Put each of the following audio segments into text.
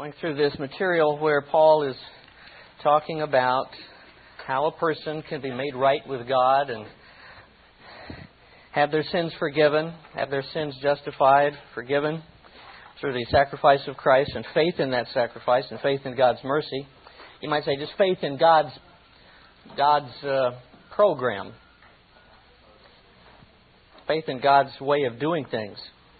Going through this material where Paul is talking about how a person can be made right with God and have their sins forgiven, have their sins justified, forgiven through the sacrifice of Christ and faith in that sacrifice and faith in God's mercy. You might say just faith in God's program. Faith in God's way of doing things.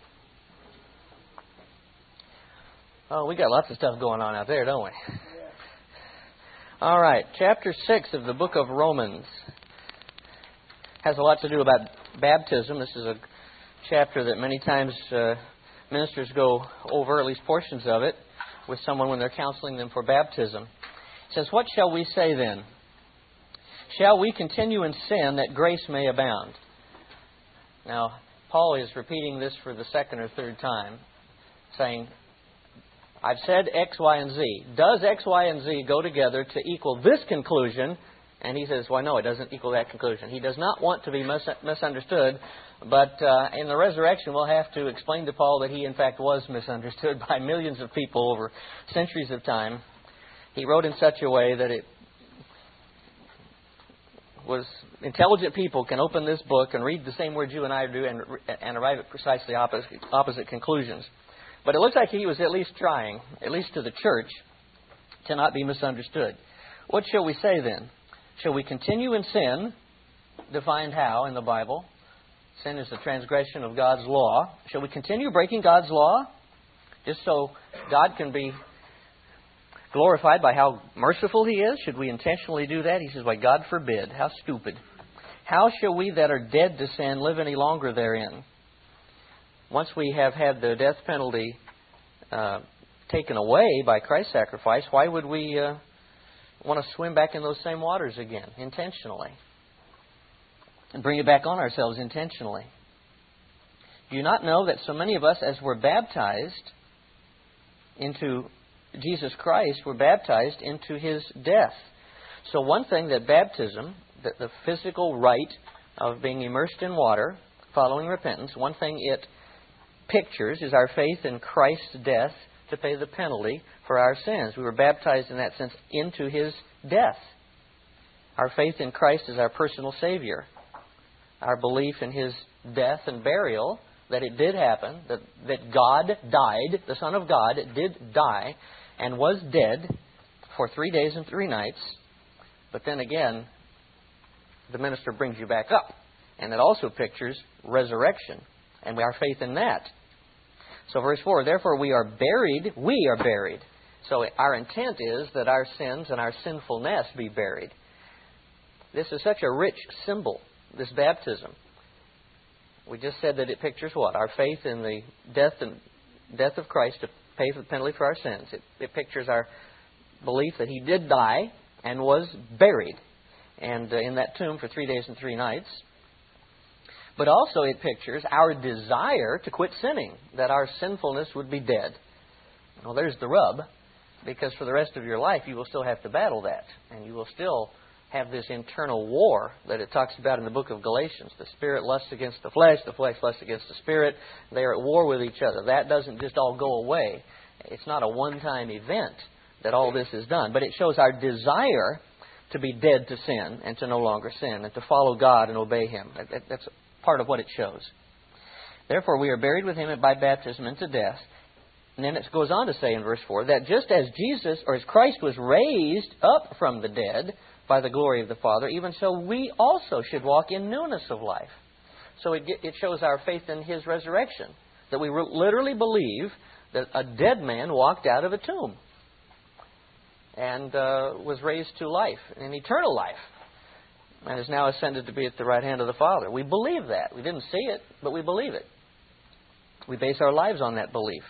Oh, we got lots of stuff going on out there, don't we? All right, chapter 6 of the book of Romans has a lot to do about baptism. This is a chapter that many times ministers go over, at least portions of it, with someone when they're counseling them for baptism. It says, "What shall we say then? Shall we continue in sin that grace may abound?" Now, Paul is repeating this for the second or third time, saying, I've said X, Y, and Z. Does X, Y, and Z go together to equal this conclusion? And he says, well, no, it doesn't equal that conclusion. He does not want to be misunderstood, but in the resurrection we'll have to explain to Paul that he in fact was misunderstood by millions of people over centuries of time. He wrote in such a way that it was intelligent people can open this book and read the same words you and I do and arrive at precisely opposite conclusions. But it looks like he was at least trying, at least to the church, to not be misunderstood. What shall we say then? Shall we continue in sin, defined how in the Bible? Sin is the transgression of God's law. Shall we continue breaking God's law just so God can be glorified by how merciful He is? Should we intentionally do that? He says, why, God forbid. How stupid. How shall we that are dead to sin live any longer therein? Once we have had the death penalty taken away by Christ's sacrifice, why would we want to swim back in those same waters again, intentionally? And bring it back on ourselves intentionally. Do you not know that so many of us, as were baptized into Jesus Christ, were baptized into His death? So one thing that baptism, the physical rite of being immersed in water, following repentance, one thing it pictures is our faith in Christ's death to pay the penalty for our sins. We were baptized in that sense into His death. Our faith in Christ is our personal Savior. Our belief in His death and burial, that it did happen, that God died, the Son of God did die and was dead for 3 days and 3 nights. But then again, the minister brings you back up. And it also pictures resurrection. And our faith in that. So verse 4, therefore we are buried. So our intent is that our sins and our sinfulness be buried. This is such a rich symbol, this baptism. We just said that it pictures what? Our faith in the death of Christ to pay for the penalty for our sins. It pictures our belief that He did die and was buried. And in that tomb for 3 days and 3 nights. But also it pictures our desire to quit sinning, that our sinfulness would be dead. Well, there's the rub, because for the rest of your life you will still have to battle that. And you will still have this internal war that it talks about in the book of Galatians. The spirit lusts against the flesh lusts against the spirit. They are at war with each other. That doesn't just all go away. It's not a one-time event that all this is done. But it shows our desire to be dead to sin and to no longer sin and to follow God and obey Him. That's part of what it shows. Therefore, we are buried with Him by baptism into death. And then it goes on to say in verse 4 that just as Christ was raised up from the dead by the glory of the Father, even so we also should walk in newness of life. So it shows our faith in His resurrection. That we literally believe that a dead man walked out of a tomb and was raised to life, an eternal life. And is now ascended to be at the right hand of the Father. We believe that. We didn't see it, but we believe it. We base our lives on that belief.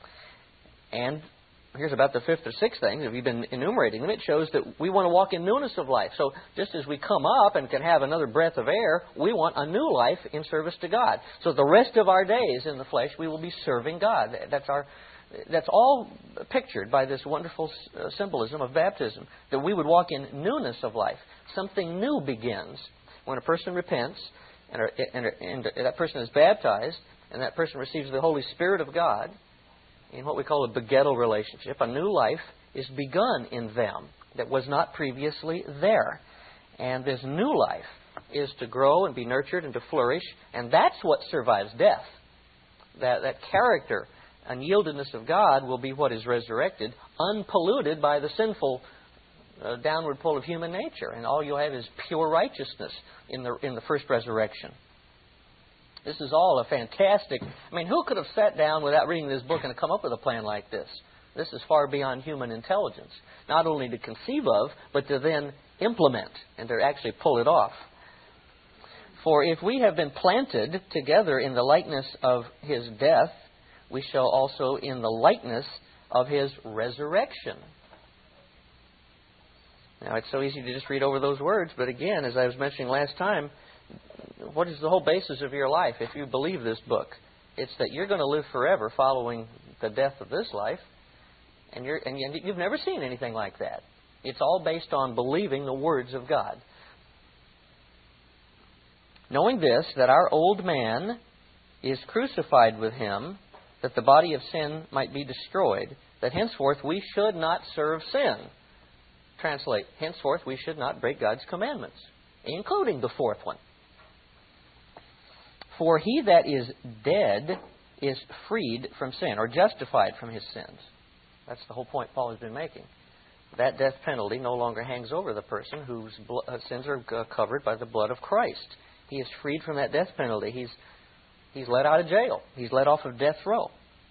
And here's about the 5th or 6th thing. If you've been enumerating them, it shows that we want to walk in newness of life. So just as we come up and can have another breath of air, we want a new life in service to God. So the rest of our days in the flesh, we will be serving God. That's all pictured by this wonderful symbolism of baptism, that we would walk in newness of life. Something new begins when a person repents and that person is baptized and that person receives the Holy Spirit of God. in what we call a begettal relationship. A new life is begun in them that was not previously there. And this new life is to grow and be nurtured and to flourish, and that's what survives death. That character and yieldedness of God will be what is resurrected, unpolluted by the sinful downward pull of human nature, and all you'll have is pure righteousness in the first resurrection. This is all a fantastic... I mean, who could have sat down without reading this book and come up with a plan like this? This is far beyond human intelligence. Not only to conceive of, but to then implement and to actually pull it off. For if we have been planted together in the likeness of His death, we shall also in the likeness of His resurrection. Now, it's so easy to just read over those words, but again, as I was mentioning last time, what is the whole basis of your life if you believe this book? It's that you're going to live forever following the death of this life, and you've never seen anything like that. It's all based on believing the words of God. Knowing this, that our old man is crucified with Him, that the body of sin might be destroyed, that henceforth we should not serve sin. Translate, henceforth we should not break God's commandments, including the fourth one. For he that is dead is freed from sin, or justified from his sins. That's the whole point Paul has been making. That death penalty no longer hangs over the person whose sins are covered by the blood of Christ. He is freed from that death penalty. He's let out of jail. He's let off of death row.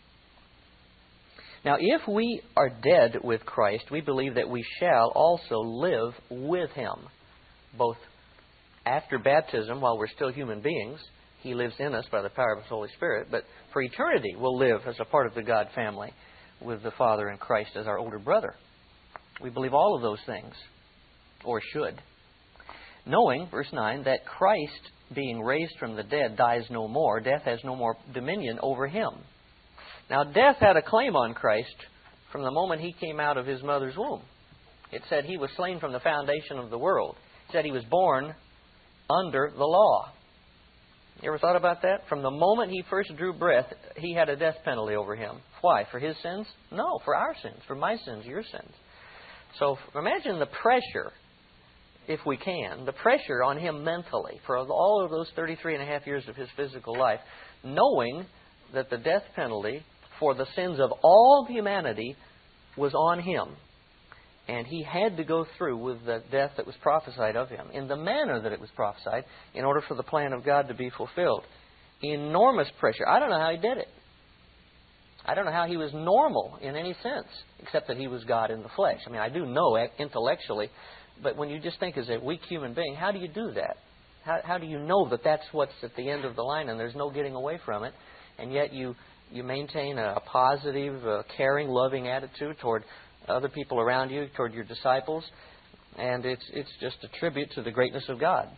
Now, if we are dead with Christ, we believe that we shall also live with Him, both after baptism, while we're still human beings. He lives in us by the power of His Holy Spirit. But for eternity, we'll live as a part of the God family with the Father and Christ as our older brother. We believe all of those things, or should. Knowing, verse 9, that Christ, being raised from the dead, dies no more. Death has no more dominion over Him. Now, death had a claim on Christ from the moment He came out of His mother's womb. It said He was slain from the foundation of the world. It said He was born under the law. You ever thought about that? From the moment He first drew breath, He had a death penalty over Him. Why? For His sins? No, for our sins. For my sins, your sins. So imagine the pressure, if we can, the pressure on Him mentally for all of those 33 and a half years of His physical life, knowing that the death penalty for the sins of all of humanity was on Him. And He had to go through with the death that was prophesied of Him in the manner that it was prophesied in order for the plan of God to be fulfilled. Enormous pressure. I don't know how He did it. I don't know how He was normal in any sense, except that He was God in the flesh. I mean, I do know intellectually, but when you just think as a weak human being, how do you do that? How do you know that that's what's at the end of the line and there's no getting away from it? And yet you maintain a positive, caring, loving attitude toward other people around you, toward your disciples. And it's just a tribute to the greatness of God.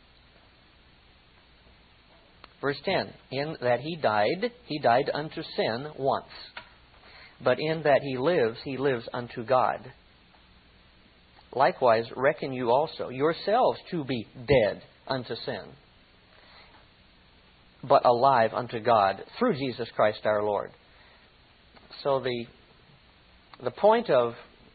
Verse 10, in that He died unto sin once. But in that He lives unto God. Likewise, reckon you also yourselves to be dead unto sin, but alive unto God through Jesus Christ our Lord. So the point of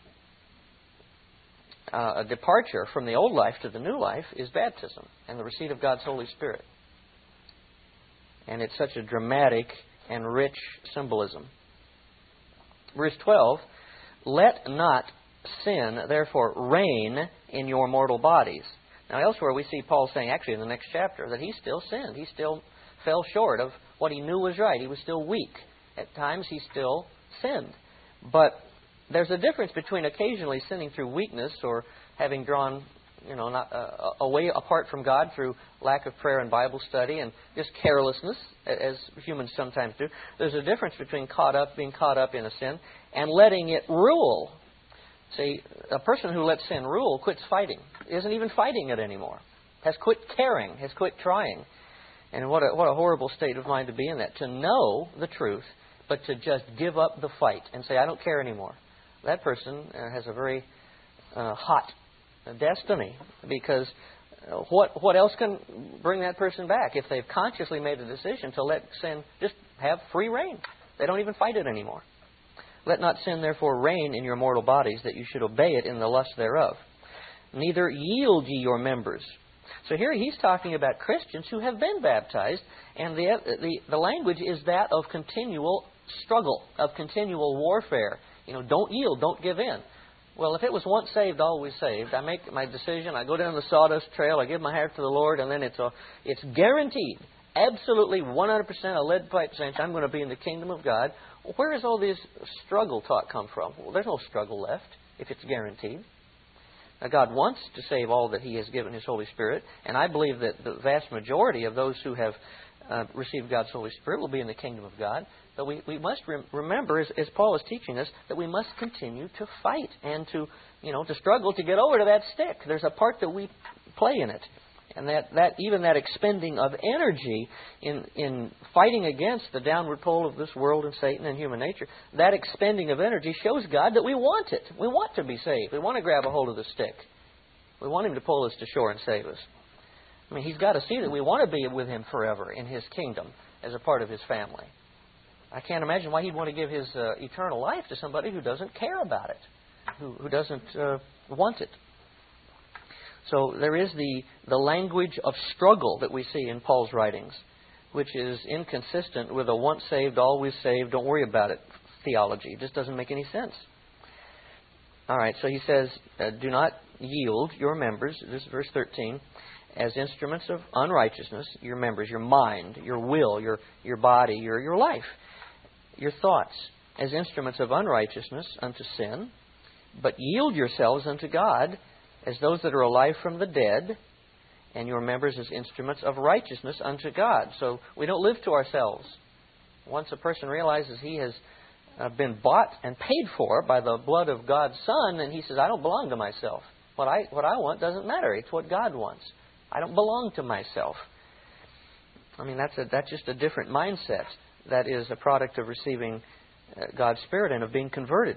a departure from the old life to the new life is baptism and the receipt of God's Holy Spirit. And it's such a dramatic and rich symbolism. Verse 12, let not sin therefore reign in your mortal bodies. Now elsewhere we see Paul saying, actually in the next chapter, that he still sinned. He still fell short of what he knew was right. He was still weak. At times he still sinned. But there's a difference between occasionally sinning through weakness or having drawn away apart from God through lack of prayer and Bible study and just carelessness, as humans sometimes do. There's a difference between being caught up in a sin and letting it rule. See, a person who lets sin rule quits fighting, isn't even fighting it anymore, has quit caring, has quit trying. And what a horrible state of mind to be in that, to know the truth, but to just give up the fight and say, I don't care anymore. That person has a very hot destiny, because what else can bring that person back if they've consciously made a decision to let sin just have free reign? They don't even fight it anymore. Let not sin therefore reign in your mortal bodies, that you should obey it in the lust thereof. Neither yield ye your members. So here he's talking about Christians who have been baptized, and the language is that of continual struggle, of continual warfare. Don't yield, don't give in. Well, if it was once saved, always saved, I make my decision, I go down the sawdust trail, I give my heart to the Lord, and then it's guaranteed, absolutely 100% a lead pipe cinch, I'm going to be in the kingdom of God. Where does all this struggle talk come from? Well, there's no struggle left if it's guaranteed. Now, God wants to save all that He has given His Holy Spirit, and I believe that the vast majority of those who have received God's Holy Spirit will be in the kingdom of God. But we must remember, as Paul is teaching us, that we must continue to fight and to struggle to get over to that stick. There's a part that we play in it. And that even that expending of energy in fighting against the downward pull of this world and Satan and human nature, that expending of energy shows God that we want it. We want to be saved. We want to grab a hold of the stick. We want Him to pull us to shore and save us. I mean, He's got to see that we want to be with Him forever in His kingdom as a part of His family. I can't imagine why He'd want to give His eternal life to somebody who doesn't care about it, who doesn't want it. So there is the language of struggle that we see in Paul's writings, which is inconsistent with a once saved, always saved, don't worry about it theology. It just doesn't make any sense. All right, so he says, do not yield your members, this is verse 13, as instruments of unrighteousness, your members, your mind, your will, your body, your life, your thoughts, as instruments of unrighteousness unto sin, but yield yourselves unto God as those that are alive from the dead, and your members as instruments of righteousness unto God. So we don't live to ourselves. Once a person realizes he has been bought and paid for by the blood of God's Son, then he says, I don't belong to myself. What I want doesn't matter. It's what God wants. I don't belong to myself. I mean, that's just a different mindset. That is a product of receiving God's Spirit and of being converted.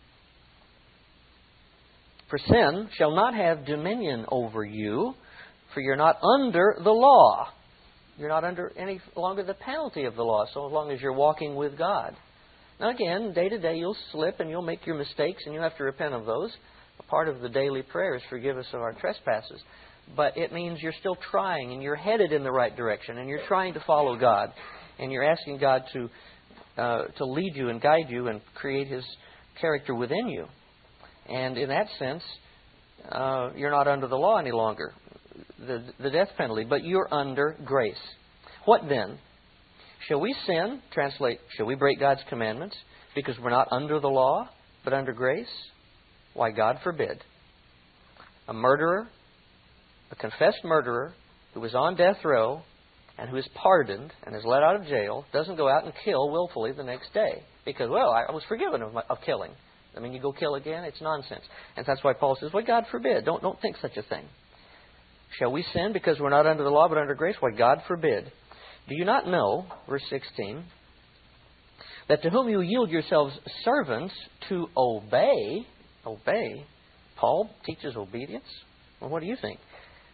For sin shall not have dominion over you, for you're not under the law. You're not under any longer the penalty of the law, so long as you're walking with God. Now again, day to day you'll slip and you'll make your mistakes and you'll have to repent of those. A part of the daily prayer is forgive us of our trespasses. But it means you're still trying and you're headed in the right direction and you're trying to follow God. And you're asking God to lead you and guide you and create His character within you. And in that sense, you're not under the law any longer, the death penalty, but you're under grace. What then? Shall we sin? Translate, shall we break God's commandments because we're not under the law, but under grace? Why, God forbid. A murderer, a confessed murderer who is on death row and who is pardoned and is let out of jail doesn't go out and kill willfully the next day because, well, I was forgiven of killing. I mean, you go kill again? It's nonsense. And that's why Paul says, well, God forbid. Don't think such a thing. Shall we sin because we're not under the law but under grace? Why, God forbid. Do you not know, verse 16, that to whom you yield yourselves servants to obey, Paul teaches obedience? Well, what do you think?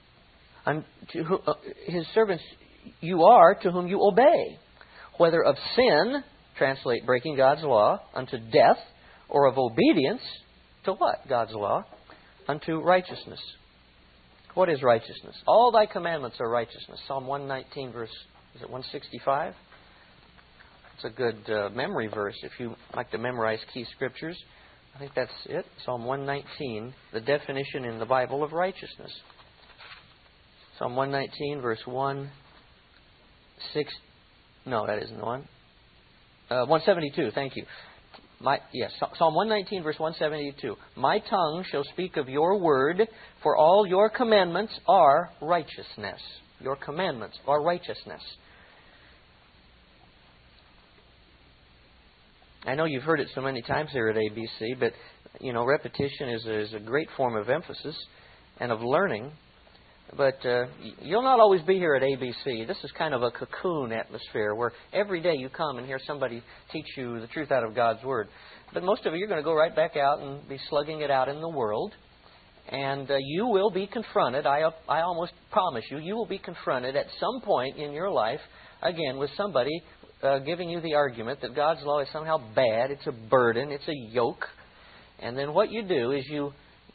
His servants you are to whom you obey, whether of sin, translate breaking God's law, unto death, or of obedience to what? God's law, unto righteousness. What is righteousness? All thy commandments are righteousness. Psalm 119, verse, is it 165? It's a good memory verse if you like to memorize key scriptures. I think that's it. Psalm 119, the definition in the Bible of righteousness. Psalm 119, verse 172, thank you. Psalm 119, verse 172. My tongue shall speak of your word, for all your commandments are righteousness. Your commandments are righteousness. I know you've heard it so many times here at ABC, but, repetition is a great form of emphasis and of learning. But you'll not always be here at ABC. This is kind of a cocoon atmosphere where every day you come and hear somebody teach you the truth out of God's Word. But most of you're going to go right back out and be slugging it out in the world. And you will be confronted, I almost promise you, you will be confronted at some point in your life, again, with somebody giving you the argument that God's law is somehow bad, it's a burden, it's a yoke. And then what you do is you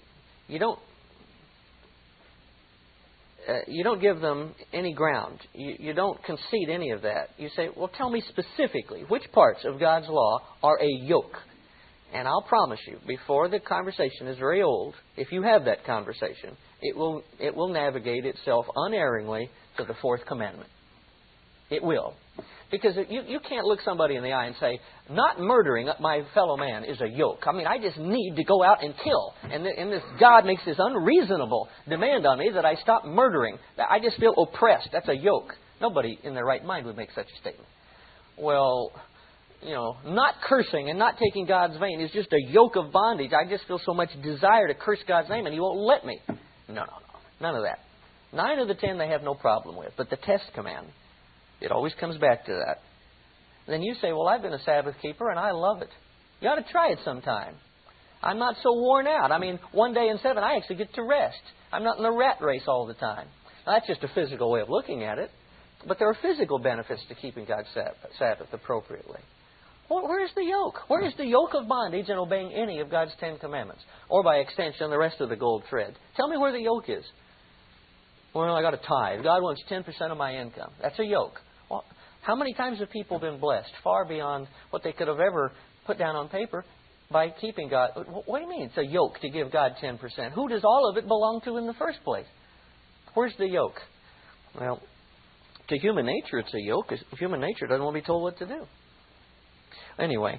don't give them any ground. You don't concede any of that. You say, well, tell me specifically which parts of God's law are a yoke. And I'll promise you, before the conversation is very old, if you have that conversation, it will navigate itself unerringly to the fourth commandment. It will. Because you can't look somebody in the eye and say, not murdering my fellow man is a yoke. I mean, I just need to go out and kill. And this God makes this unreasonable demand on me that I stop murdering. I just feel oppressed. That's a yoke. Nobody in their right mind would make such a statement. Well, not cursing and not taking God's name is just a yoke of bondage. I just feel so much desire to curse God's name and He won't let me. No. None of that. 9 of the 10 they have no problem with. But the test command, it always comes back to that. Then you say, well, I've been a Sabbath keeper and I love it. You ought to try it sometime. I'm not so worn out. I mean, 1 day in 7, I actually get to rest. I'm not in the rat race all the time. Now, that's just a physical way of looking at it. But there are physical benefits to keeping God's Sabbath appropriately. Well, where is the yoke? Where is the yoke of bondage in obeying any of God's 10 commandments? Or by extension, the rest of the gold thread. Tell me where the yoke is. Well, I got a tithe. God wants 10% of my income. That's a yoke. Well, how many times have people been blessed far beyond what they could have ever put down on paper by keeping God? What do you mean it's a yoke to give God 10%? Who does all of it belong to in the first place? Where's the yoke? Well, to human nature it's a yoke. Human nature doesn't want to be told what to do. Anyway,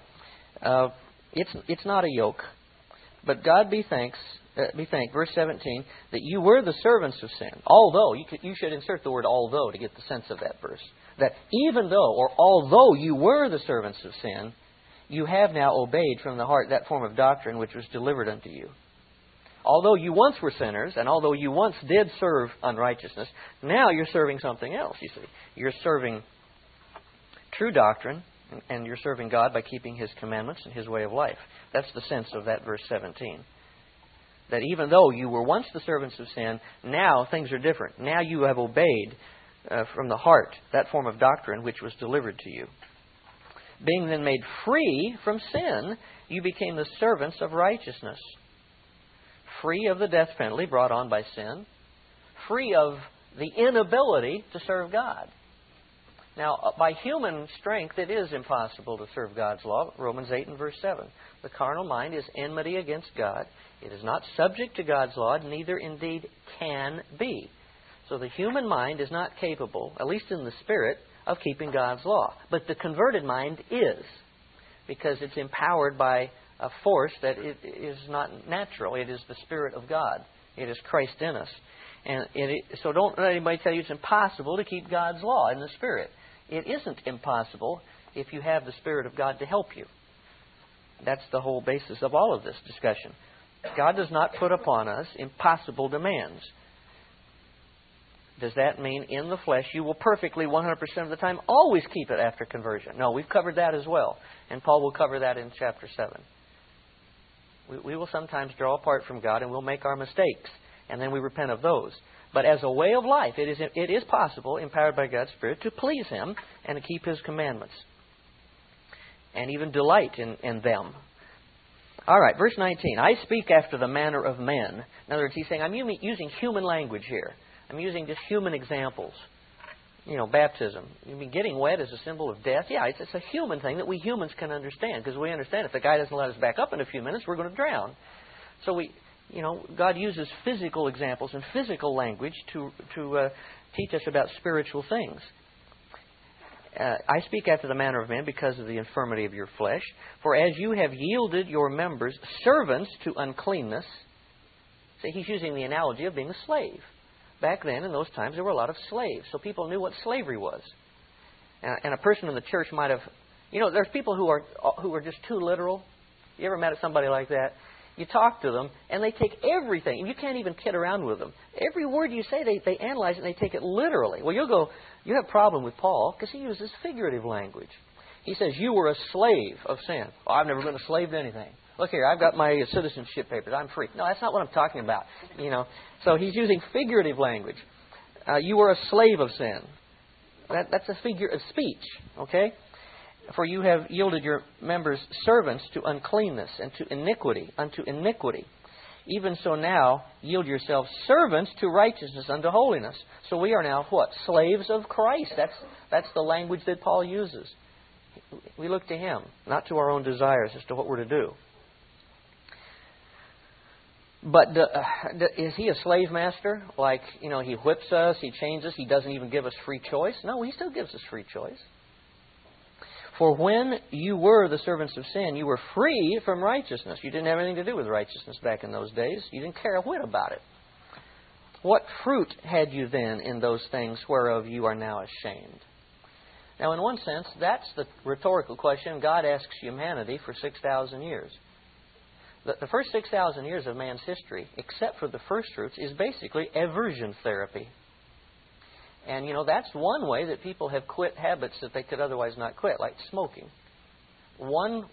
it's not a yoke. But God be thanked, verse 17, that you were the servants of sin. Although, you should insert the word although to get the sense of that verse. That even though, or although you were the servants of sin, you have now obeyed from the heart that form of doctrine which was delivered unto you. Although you once were sinners, and although you once did serve unrighteousness, now you're serving something else, you see. You're serving true doctrine, and you're serving God by keeping His commandments and His way of life. That's the sense of that verse 17. That even though you were once the servants of sin, now things are different. Now you have obeyed from the heart that form of doctrine which was delivered to you. Being then made free from sin, you became the servants of righteousness. Free of the death penalty brought on by sin. Free of the inability to serve God. Now, by human strength, it is impossible to serve God's law. Romans 8 and verse 7. The carnal mind is enmity against God. It is not subject to God's law, neither indeed can be. So the human mind is not capable, at least in the spirit, of keeping God's law. But the converted mind is, because it's empowered by a force that is not natural. It is the Spirit of God. It is Christ in us. And so don't let anybody tell you it's impossible to keep God's law in the Spirit. It isn't impossible if you have the Spirit of God to help you. That's the whole basis of all of this discussion. God does not put upon us impossible demands. Does that mean in the flesh you will perfectly 100% of the time always keep it after conversion? No, we've covered that as well. And Paul will cover that in chapter 7. We will sometimes draw apart from God and we'll make our mistakes. And then we repent of those. But as a way of life, it is possible, empowered by God's Spirit, to please Him and to keep His commandments. And even delight in them. All right, verse 19. I speak after the manner of men. In other words, he's saying, I'm using human language here. I'm using just human examples. Baptism. You mean getting wet is a symbol of death? Yeah, it's a human thing that we humans can understand. Because we understand if the guy doesn't let us back up in a few minutes, we're going to drown. So God uses physical examples and physical language to teach us about spiritual things. I speak after the manner of men because of the infirmity of your flesh. For as you have yielded your members servants to uncleanness. See, he's using the analogy of being a slave. Back then, in those times, there were a lot of slaves. So people knew what slavery was. And a person in the church might have... there's people who are just too literal. You ever met somebody like that? You talk to them, and they take everything. You can't even kid around with them. Every word you say, they analyze it, and they take it literally. Well, you'll go, you have a problem with Paul, because he uses figurative language. He says, you were a slave of sin. Oh, I've never been a slave to anything. Look here, I've got my citizenship papers. I'm free. No, that's not what I'm talking about. So he's using figurative language. You were a slave of sin. That's a figure of speech, okay? For you have yielded your members servants to uncleanness and to iniquity, unto iniquity. Even so now, yield yourselves servants to righteousness, unto holiness. So we are now what? Slaves of Christ. That's the language that Paul uses. We look to Him, not to our own desires as to what we're to do. But is He a slave master? Like, He whips us, He chains us, He doesn't even give us free choice? No, He still gives us free choice. For when you were the servants of sin, you were free from righteousness. You didn't have anything to do with righteousness back in those days. You didn't care a whit about it. What fruit had you then in those things whereof you are now ashamed? Now, in one sense, that's the rhetorical question God asks humanity for 6,000 years. The first 6,000 years of man's history, except for the first fruits, is basically aversion therapy. And, that's one way that people have quit habits that they could otherwise not quit, like smoking. I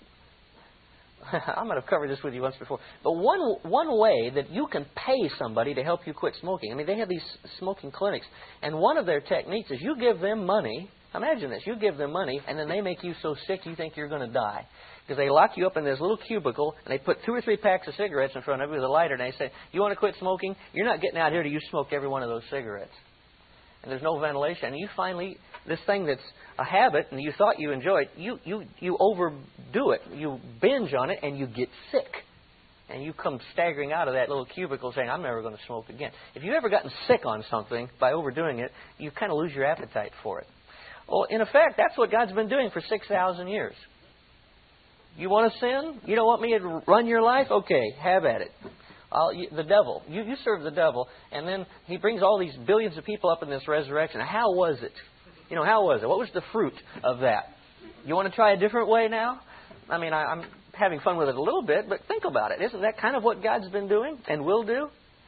might have covered this with you once before. But one way that you can pay somebody to help you quit smoking, they have these smoking clinics, and one of their techniques is you give them money. Imagine this. You give them money, and then they make you so sick you think you're going to die. Because they lock you up in this little cubicle, and they put 2 or 3 packs of cigarettes in front of you with a lighter, and they say, you want to quit smoking? You're not getting out here till you smoke every one of those cigarettes. And there's no ventilation. And you finally, this thing that's a habit, and you thought you enjoyed, you overdo it. You binge on it, and you get sick. And you come staggering out of that little cubicle saying, I'm never going to smoke again. If you've ever gotten sick on something by overdoing it, you kind of lose your appetite for it. Well, in effect, that's what God's been doing for 6,000 years. You want to sin? You don't want me to run your life? Okay, have at it. The devil. You serve the devil, and then he brings all these billions of people up in this resurrection. How was it? How was it? What was the fruit of that? You want to try a different way now? I'm having fun with it a little bit, but think about it. Isn't that kind of what God's been doing and will do?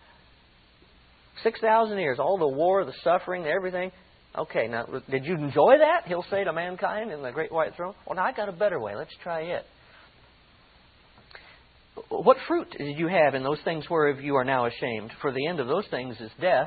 6,000 years, all the war, the suffering, everything. Okay, now, did you enjoy that? He'll say to mankind in the great white throne. Well, now I got a better way. Let's try it. What fruit did you have in those things whereof you are now ashamed? For the end of those things is death.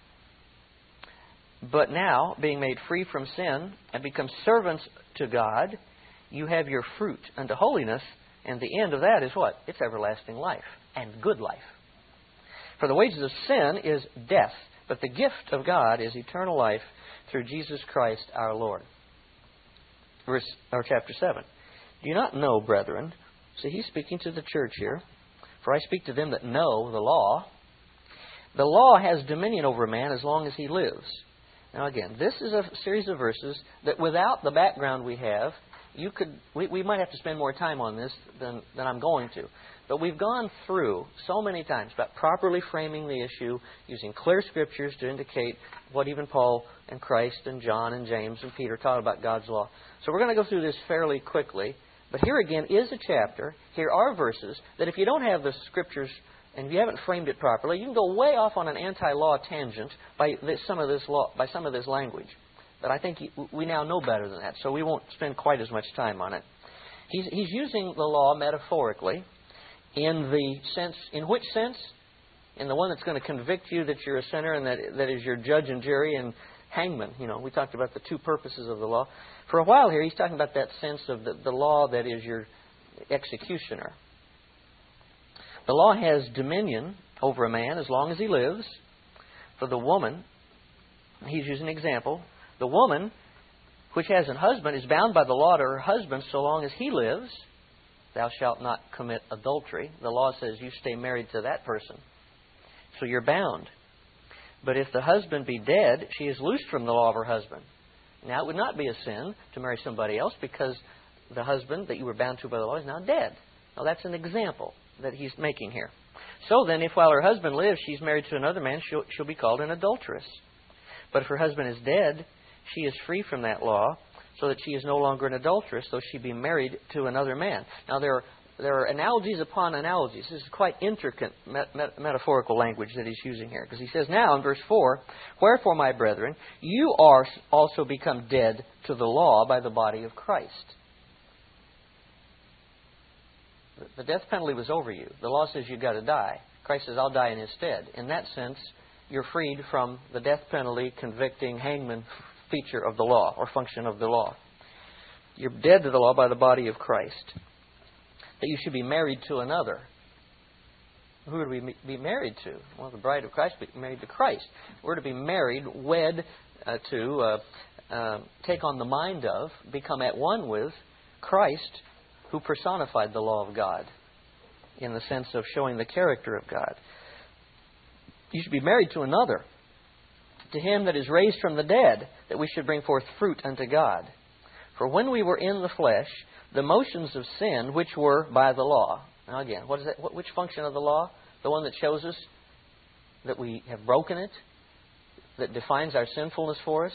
But now, being made free from sin and become servants to God, you have your fruit unto holiness, and the end of that is what? It's everlasting life and good life. For the wages of sin is death, but the gift of God is eternal life through Jesus Christ our Lord. Chapter 7. Do you not know, brethren? See, he's speaking to the church here. For I speak to them that know the law. The law has dominion over a man as long as he lives. Now again, this is a series of verses that without the background we have, we might have to spend more time on this than I'm going to. But we've gone through so many times about properly framing the issue, using clear scriptures to indicate what even Paul and Christ and John and James and Peter taught about God's law. So we're going to go through this fairly quickly. But here again is a chapter, here are verses, that if you don't have the scriptures and if you haven't framed it properly, you can go way off on an anti-law tangent by some of this language. But I think we now know better than that, so we won't spend quite as much time on it. He's using the law metaphorically in the sense, in which sense? In the one that's going to convict you that you're a sinner and that is your judge and jury and hangman. We talked about the 2 purposes of the law. For a while here, he's talking about that sense of the law that is your executioner. The law has dominion over a man as long as he lives. For the woman, he's using an example. The woman, which has a husband, is bound by the law to her husband so long as he lives. Thou shalt not commit adultery. The law says you stay married to that person. So you're bound. But if the husband be dead, she is loosed from the law of her husband. Now, it would not be a sin to marry somebody else because the husband that you were bound to by the law is now dead. Now, that's an example that he's making here. So then, if while her husband lives, she's married to another man, she'll be called an adulteress. But if her husband is dead, she is free from that law, so that she is no longer an adulteress, though she be married to another man. Now, there are analogies upon analogies. This is quite intricate metaphorical language that he's using here. Because he says now in verse 4, Wherefore, my brethren, you are also become dead to the law by the body of Christ. The death penalty was over you. The law says you've got to die. Christ says, I'll die in his stead. In that sense, you're freed from the death penalty, convicting, hangman feature of the law or function of the law. You're dead to the law by the body of Christ. That you should be married to another. Who are we be married to? Well, the bride of Christ be married to Christ. We're to be married, wed to, take on the mind of, become at one with Christ, who personified the law of God in the sense of showing the character of God. You should be married to another, to Him that is raised from the dead, that we should bring forth fruit unto God. For when we were in the flesh, the motions of sin, which were by the law. Now again, what is that? Which function of the law? The one that shows us that we have broken it, that defines our sinfulness for us.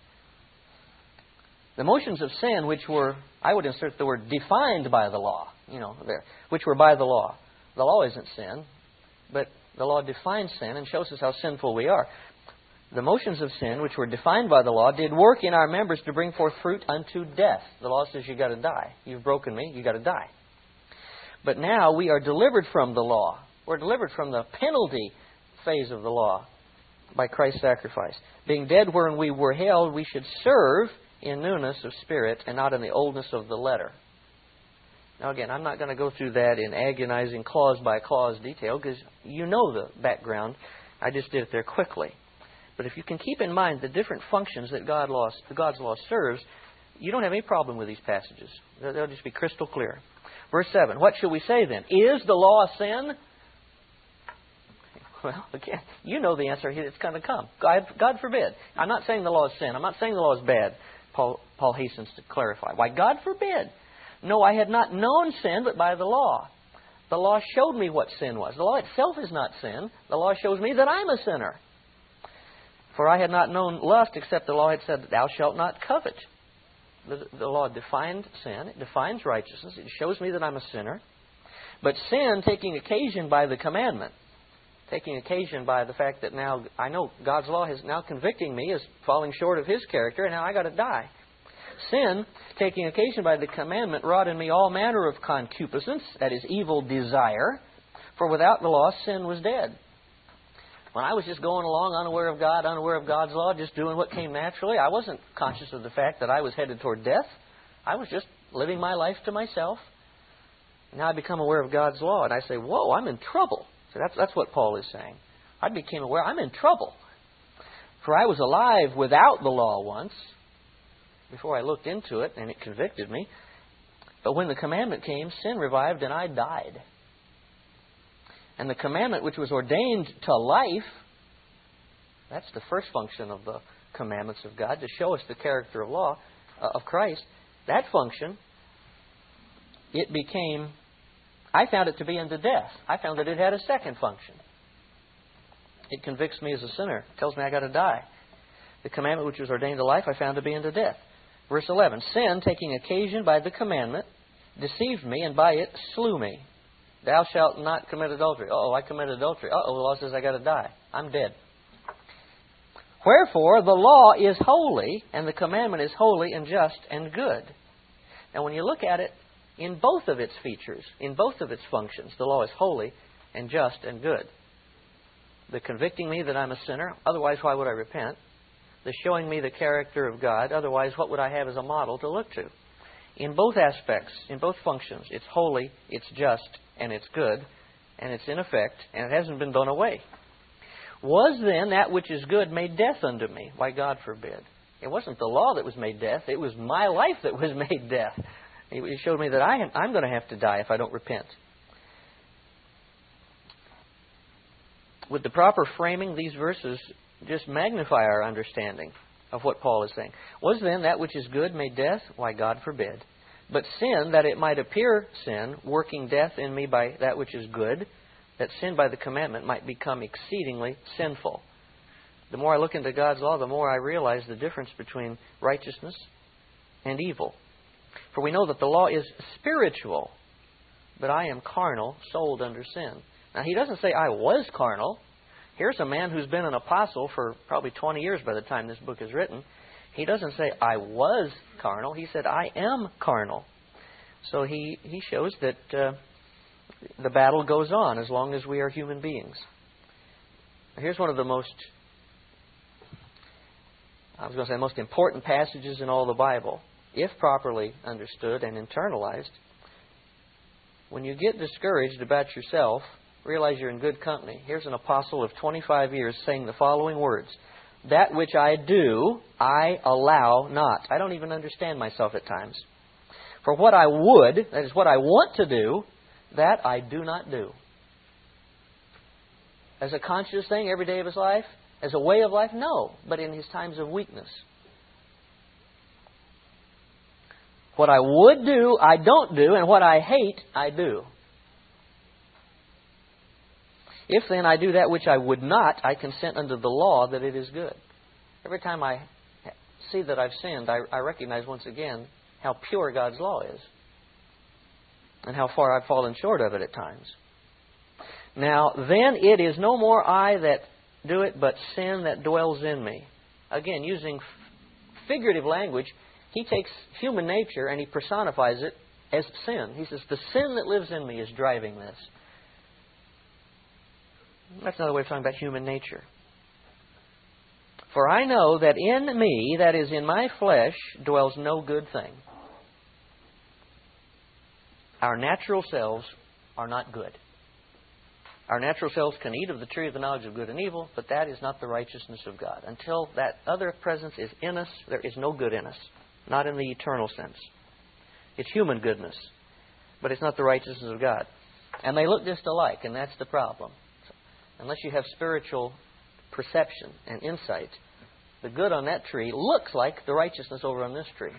The motions of sin, which were, I would insert the word defined by the law, there, which were by the law. The law isn't sin, but the law defines sin and shows us how sinful we are. The motions of sin, which were defined by the law, did work in our members to bring forth fruit unto death. The law says you got to die. You've broken me, you got to die. But now we are delivered from the law. We're delivered from the penalty phase of the law by Christ's sacrifice. Being dead wherein we were held, we should serve in newness of spirit and not in the oldness of the letter. Now again, I'm not going to go through that in agonizing clause by clause detail because you know the background. I just did it there quickly. But if you can keep in mind the different functions that God's law serves, you don't have any problem with these passages. They'll just be crystal clear. Verse 7, what shall we say then? Is the law a sin? Well, again, you know the answer. It's going to come. God forbid. I'm not saying the law is sin. I'm not saying the law is bad. Paul hastens to clarify. Why, God forbid. No, I had not known sin but by the law. The law showed me what sin was. The law itself is not sin. The law shows me that I'm a sinner. For I had not known lust except the law had said, thou shalt not covet. The law defined sin. It defines righteousness. It shows me that I'm a sinner. But sin, taking occasion by the commandment, taking occasion by the fact that now I know God's law is now convicting me as falling short of His character, and now I got to die. Sin, taking occasion by the commandment, wrought in me all manner of concupiscence, that is, evil desire, for without the law sin was dead. When I was just going along unaware of God, unaware of God's law, just doing what came naturally, I wasn't conscious of the fact that I was headed toward death. I was just living my life to myself. Now I become aware of God's law, and I say, whoa, I'm in trouble. So that's what Paul is saying. I became aware, I'm in trouble. For I was alive without the law once, before I looked into it, and it convicted me. But when the commandment came, sin revived, and I died. And the commandment which was ordained to life, that's the first function of the commandments of God, to show us the character of Christ. That function, I found it to be unto death. I found that it had a second function. It convicts me as a sinner. It tells me I got to die. The commandment which was ordained to life, I found to be unto death. Verse 11, sin, taking occasion by the commandment, deceived me, and by it slew me. Thou shalt not commit adultery. Uh-oh, I committed adultery. Uh-oh, the law says I got to die. I'm dead. Wherefore, the law is holy, and the commandment is holy and just and good. Now, when you look at it, in both of its features, in both of its functions, the law is holy and just and good. The convicting me that I'm a sinner, otherwise why would I repent? The showing me the character of God, otherwise what would I have as a model to look to? In both aspects, in both functions, it's holy, it's just, and it's good, and it's in effect, and it hasn't been done away. Was then that which is good made death unto me? Why, God forbid. It wasn't the law that was made death, it was my life that was made death. It showed me that I'm going to have to die if I don't repent. With the proper framing, these verses just magnify our understanding of what Paul is saying. Was then that which is good made death? Why, God forbid. But sin, that it might appear sin, working death in me by that which is good, that sin by the commandment might become exceedingly sinful. The more I look into God's law, the more I realize the difference between righteousness and evil. For we know that the law is spiritual, but I am carnal, sold under sin. Now, he doesn't say I was carnal. Here's a man who's been an apostle for probably 20 years by the time this book is written. He doesn't say I was carnal. He said I am carnal. So he shows that the battle goes on as long as we are human beings. Here's one of the most important passages in all the Bible. if properly understood and internalized. When you get discouraged about yourself, realize you're in good company. Here's an apostle of 25 years saying the following words. That which I do, I allow not. I don't even understand myself at times. For what I would, that is what I want to do, that I do not do. As a conscious thing every day of his life? As a way of life? No. But in his times of weakness. What I would do, I don't do, and what I hate, I do. If then I do that which I would not, I consent unto the law that it is good. Every time I see that I've sinned, I recognize once again how pure God's law is. And how far I've fallen short of it at times. Now, then it is no more I that do it, but sin that dwells in me. Again, using figurative language, he takes human nature and he personifies it as sin. He says, the sin that lives in me is driving this. That's another way of talking about human nature. For I know that in me, that is in my flesh, dwells no good thing. Our natural selves are not good. Our natural selves can eat of the tree of the knowledge of good and evil, but that is not the righteousness of God. Until that other presence is in us, there is no good in us. Not in the eternal sense. It's human goodness, but it's not the righteousness of God. And they look just alike, and that's the problem. Unless you have spiritual perception and insight, the good on that tree looks like the righteousness over on this tree.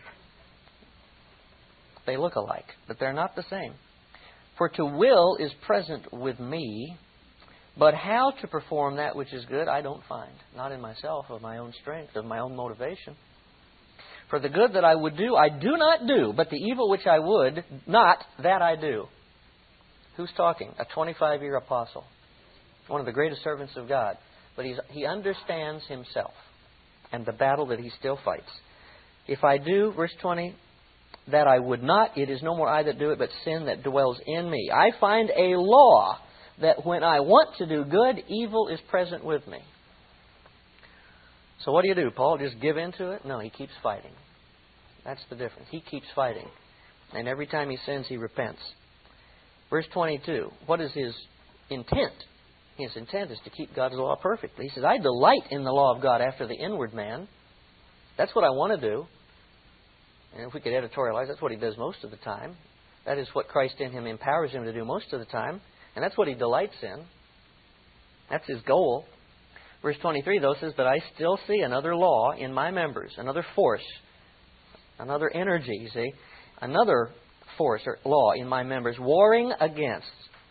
They look alike, but they're not the same. For to will is present with me, but how to perform that which is good I don't find. Not in myself, of my own strength, of my own motivation. For the good that I would do, I do not do, but the evil which I would not, that I do. Who's talking? A 25-year apostle. One of the greatest servants of God. But he understands himself and the battle that he still fights. If I do, verse 20, that I would not, it is no more I that do it, but sin that dwells in me. I find a law that when I want to do good, evil is present with me. So what do? Paul just give in to it? No, he keeps fighting. That's the difference. He keeps fighting. And every time he sins, he repents. Verse 22, what is his intent? His intent is to keep God's law perfectly. He says, I delight in the law of God after the inward man. That's what I want to do. And if we could editorialize, that's what he does most of the time. That is what Christ in him empowers him to do most of the time. And that's what he delights in. That's his goal. Verse 23, though, says, but I still see another law in my members, another force, another energy, you see, another force or law in my members, warring against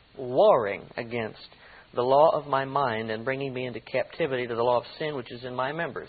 the law of my mind and bringing me into captivity to the law of sin which is in my members.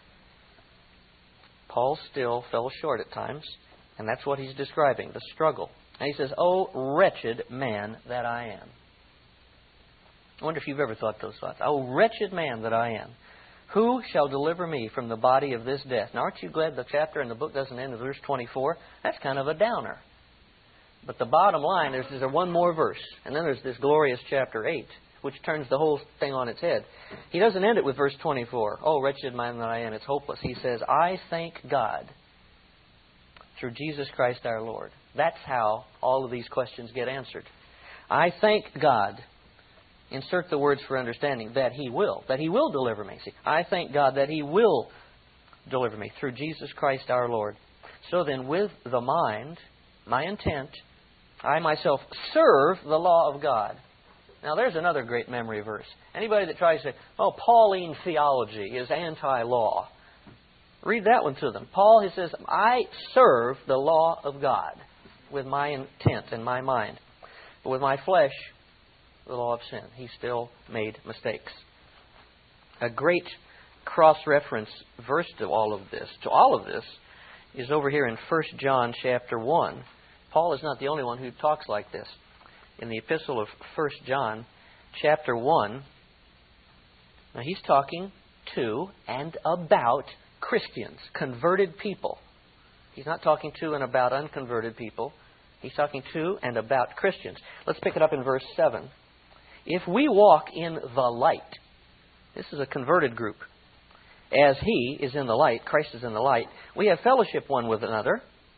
Paul still fell short at times, and that's what he's describing, the struggle. And he says, oh, wretched man that I am. I wonder if you've ever thought those thoughts. Oh, wretched man that I am. Who shall deliver me from the body of this death? Now, aren't you glad the chapter and the book doesn't end with verse 24? That's kind of a downer. But the bottom line, there's one more verse. And then there's this glorious chapter 8, which turns the whole thing on its head. He doesn't end it with verse 24. Oh, wretched man that I am, it's hopeless. He says, I thank God through Jesus Christ our Lord. That's how all of these questions get answered. I thank God. Insert the words for understanding. That He will deliver me. See, I thank God that He will deliver me through Jesus Christ our Lord. So then, with the mind, my intent, I myself serve the law of God. Now, there's another great memory verse. Anybody that tries to say, oh, Pauline theology is anti-law, read that one to them. Paul, he says, I serve the law of God with my intent and my mind. But with my flesh, the law of sin. He still made mistakes. A great cross-reference verse to all of this, is over here in 1 John chapter 1. Paul is not the only one who talks like this. In the epistle of 1 John chapter 1, now he's talking to and about Christians, converted people. He's not talking to and about unconverted people. He's talking to and about Christians. Let's pick it up in verse 7. If we walk in the light, this is a converted group, as He is in the light, Christ is in the light, we have fellowship one with another,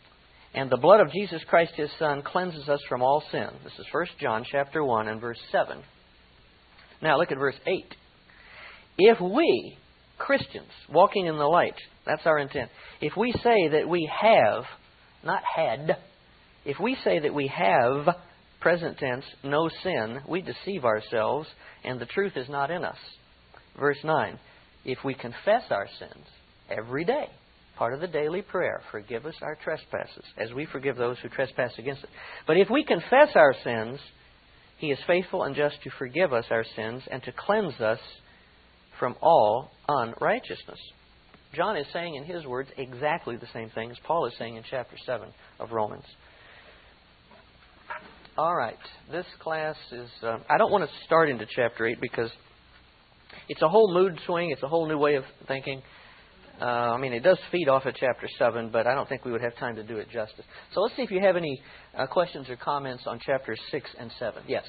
And the blood of Jesus Christ, His Son, cleanses us from all sin. This is 1 John chapter 1 and verse 7. Now look at verse 8. If we, Christians, walking in the light, that's our intent. If we say that we have, not had, if we say that we have, present tense, no sin, we deceive ourselves, and the truth is not in us. Verse 9. If we confess our sins every day, part of the daily prayer, forgive us our trespasses, as we forgive those who trespass against us. But if we confess our sins, He is faithful and just to forgive us our sins and to cleanse us from all unrighteousness. John is saying in his words exactly the same thing as Paul is saying in chapter 7 of Romans. All right, this class is... I don't want to start into chapter 8 because it's a whole mood swing. It's a whole new way of thinking. It does feed off of chapter 7, but I don't think we would have time to do it justice. So let's see if you have any questions or comments on chapters 6 and 7. Yes?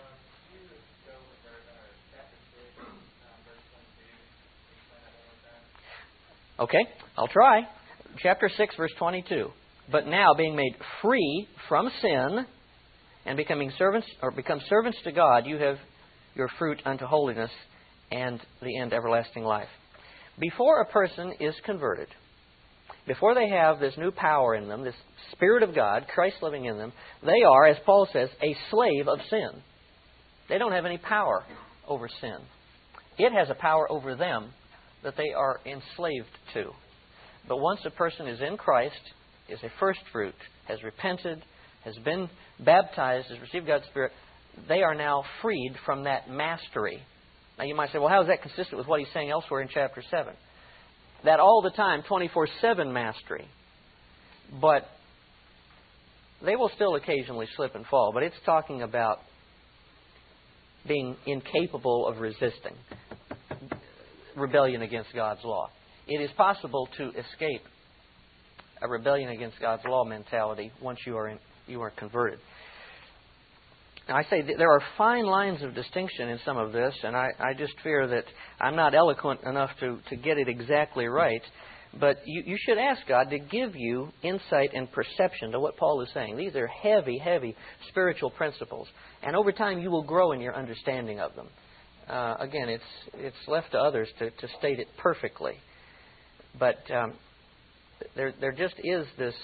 Okay, I'll try. Chapter 6, verse 22. But now, being made free from sin and become servants to God, you have your fruit unto holiness and the end everlasting life. Before a person is converted, before they have this new power in them, this Spirit of God, Christ living in them, they are, as Paul says, a slave of sin. They don't have any power over sin. It has a power over them that they are enslaved to. But once a person is in Christ, is a first fruit, has repented, has been baptized, has received God's Spirit, they are now freed from that mastery. Now you might say, well, how is that consistent with what he's saying elsewhere in chapter 7? That all the time, 24/7 mastery. But they will still occasionally slip and fall. But it's talking about being incapable of resisting rebellion against God's law. It is possible to escape a rebellion against God's law mentality once you are converted. Now, I say there are fine lines of distinction in some of this, and I just fear that I'm not eloquent enough to get it exactly right. But you should ask God to give you insight and perception to what Paul is saying. These are heavy, heavy spiritual principles. And over time you will grow in your understanding of them. Again, it's left to others to state it perfectly. But there just is this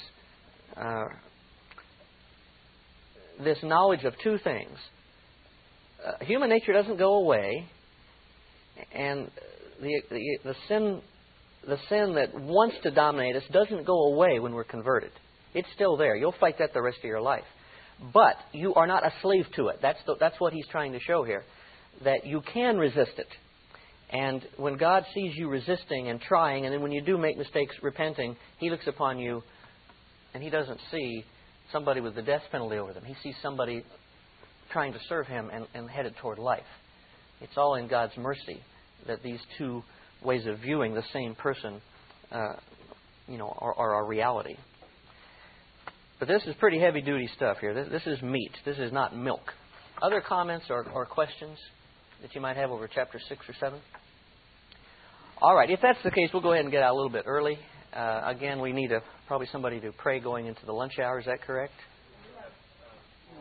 knowledge of two things. Human nature doesn't go away, and the sin that wants to dominate us doesn't go away when we're converted. It's still there. You'll fight that the rest of your life. But you are not a slave to it. That's what he's trying to show here. That you can resist it. And when God sees you resisting and trying, and then when you do make mistakes, repenting, He looks upon you and He doesn't see somebody with the death penalty over them. He sees somebody trying to serve Him and headed toward life. It's all in God's mercy that these two ways of viewing the same person are a reality. But this is pretty heavy-duty stuff here. This is meat. This is not milk. Other comments or questions that you might have over chapter 6 or 7? All right. If that's the case, we'll go ahead and get out a little bit early. Again, we need probably somebody to pray going into the lunch hour. Is that correct?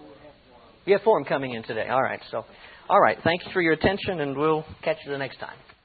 You have 4 coming in today. All right. Thanks for your attention, and we'll catch you the next time.